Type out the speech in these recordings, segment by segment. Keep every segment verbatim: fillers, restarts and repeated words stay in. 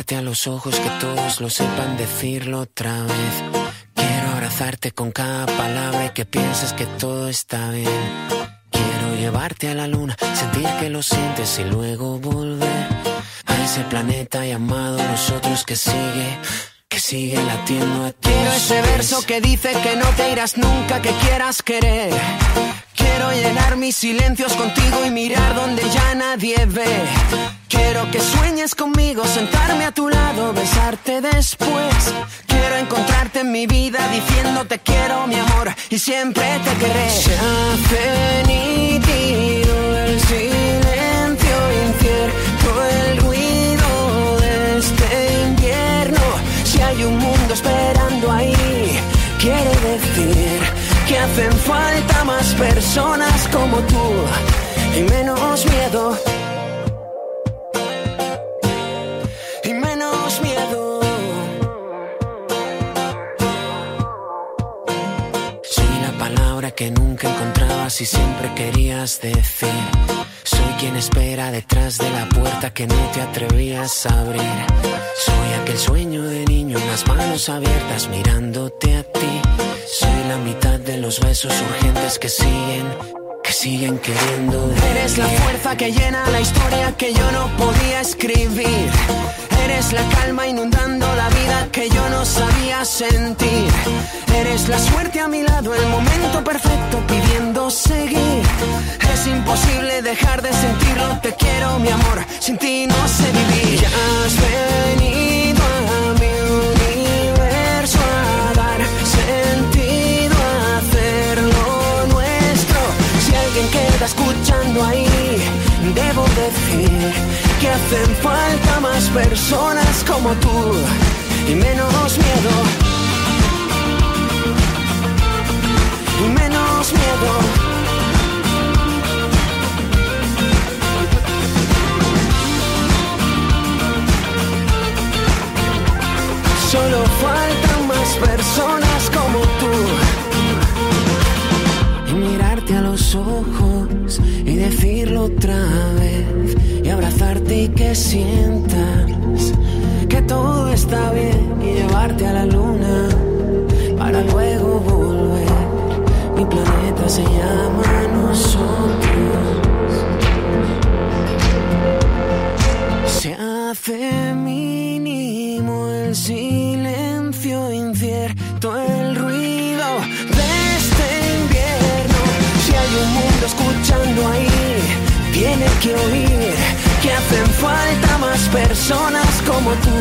mirarte a los ojos, que todos lo sepan decirlo otra vez. Quiero abrazarte con cada palabra y que pienses que todo está bien. Quiero llevarte a la luna, sentir que lo sientes y luego volver a ese planeta llamado nosotros que sigue, que sigue latiendo a ti. Quiero ese verso que dice que no te irás nunca, que quieras querer. Quiero llenar mis silencios contigo y mirar donde ya nadie ve. Quiero que sueñes conmigo, sentarme a tu lado, besarte después. Quiero encontrarte en mi vida diciendo te quiero, mi amor, y siempre te querré. Se hace nítido el silencio incierto, el ruido de este invierno. Si hay un mundo esperando ahí, quiere decir que hacen falta más personas como tú y menos miedo. Y menos miedo. Soy la palabra que nunca encontrabas y siempre querías decir. Soy quien espera detrás de la puerta que no te atrevías a abrir. Soy aquel sueño de niño en las manos abiertas mirándote a ti. Soy la mitad de los besos urgentes que siguen, que siguen queriendo. Eres la fuerza que llena la historia que yo no podía escribir. Eres la calma inundando la vida que yo no sabía sentir. Eres la suerte a mi lado, el momento perfecto pidiendo seguir. Es imposible dejar de sentirlo, te quiero mi amor, sin ti no sé vivir. Ya has venido a mi universo a dar sentido, a hacerlo nuestro. Si alguien queda escuchando ahí, debo decir que hacen falta más personas como tú y menos miedo. Y menos miedo. Solo faltan más personas como tú. Y mirarte a los ojos y decirlo otra vez. Y abrazarte y que sientas que todo está bien. Y llevarte a la luna para luego volver. Mi planeta se llama nosotros. Se hace mínimo el silencio incierto, el ruido de este invierno. Si hay un mundo escuchando ahí, tiene que oír que hacen falta más personas como tú.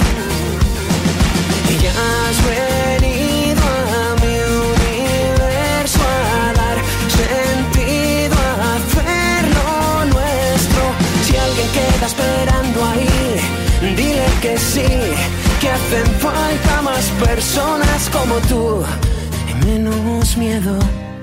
Y ya has venido a mi universo a dar sentido, a hacerlo nuestro. Si alguien queda esperando ahí, dile que sí, que hacen falta más personas como tú y menos miedo.